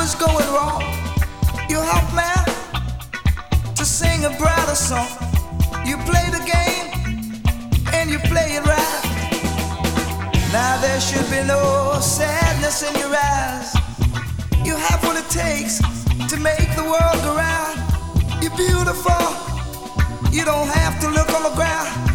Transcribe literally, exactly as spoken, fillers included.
is going wrong, you help man to sing a brighter song. You play the game and you play it right. Now there should be no sadness in your eyes. You have what it takes to make the world go round. You're beautiful, you don't have to look on the ground.